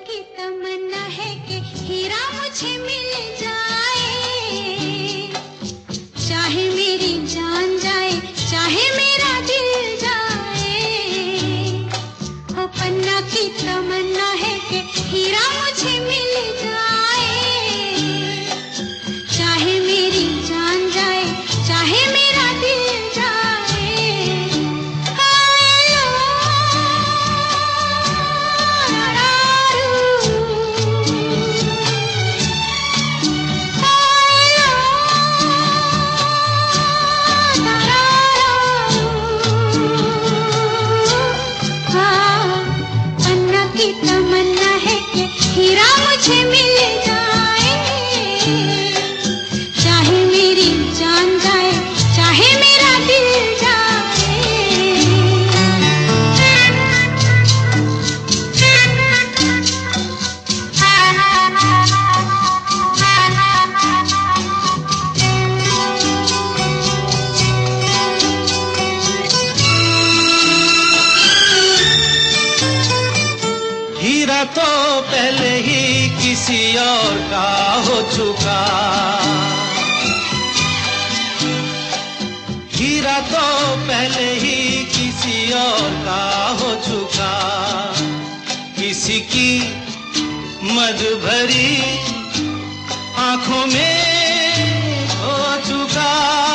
की तमन्ना है कि हीरा मुझे मिल जाए, चाहे मेरी जान जाए, चाहे मेरा दिल जाए। हो पन्ना की तमन्ना है कि हीरा मुझे मिल जाए, चाहे मेरी जान जाए, चाहे मेरा दिल जाए। की तमन्ना है कि हीरा मुझे मिल जाए, चाहे मेरी जान जाए, चाहे मेरा दिल हीरा तो पहले ही किसी और का हो चुका, हीरा तो पहले ही किसी और का हो चुका, किसी की मद भरी आंखों में हो चुका,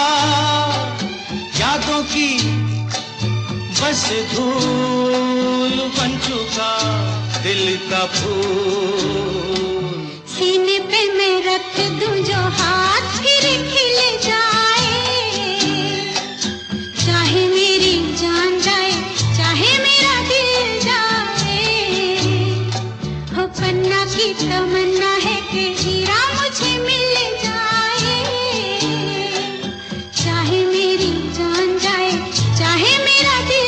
यादों की बस धूल बन चुका दिल का फूल। सीने पे मैं रख दूं जो हाथ फिर खिल जाए, चाहे मेरी जान जाए, चाहे मेरा दिल जाए। हो पन्ना की तमन्ना है कि हीरा मुझे मिल जाए, चाहे मेरी जान जाए, चाहे मेरा दिल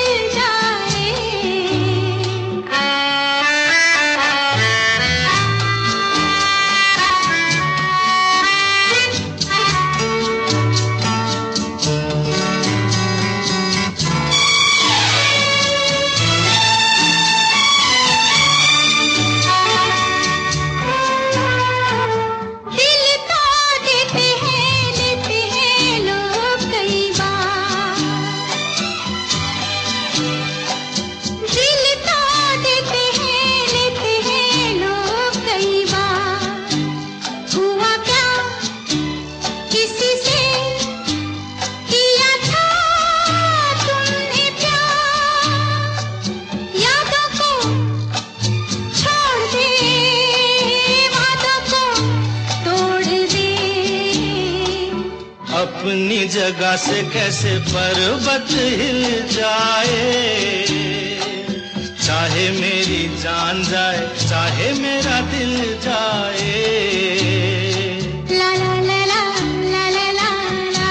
अपनी जगह से कैसे पर्वत हिल जाए, चाहे मेरी जान जाए, चाहे मेरा दिल जाए। ला ला ला ला ला ला ला ला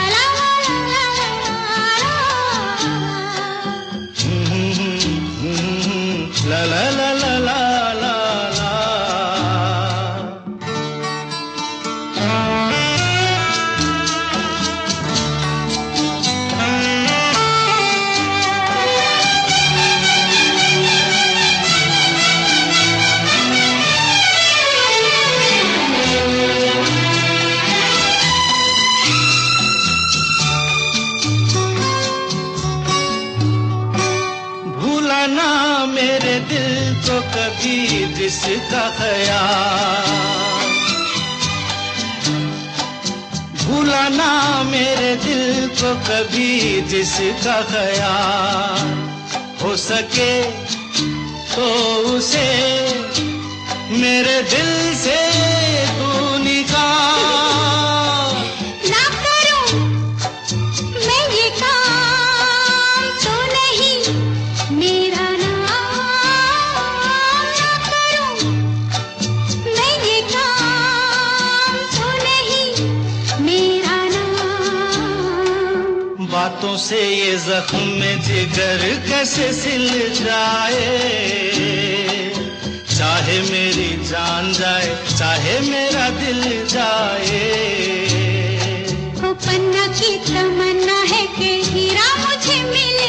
ला ला ला ला ला। ना मेरे दिल को कभी जिसका ख्याल, भूला ना मेरे दिल को कभी जिसका ख्याल, हो सके तो उसे मेरे दिल से तू निकाल। ना करूं मैं ये काम तो नहीं मेरा नाम, ना करूं मैं ये काम तो नहीं मेरा नाम। बातों से ये जख्म में जिगर कैसे सिल जाए, चाहे मेरी जान जाए, चाहे मेरा दिल जाए। वो पन्ना की तमन्ना है कि हीरा मुझे मिले।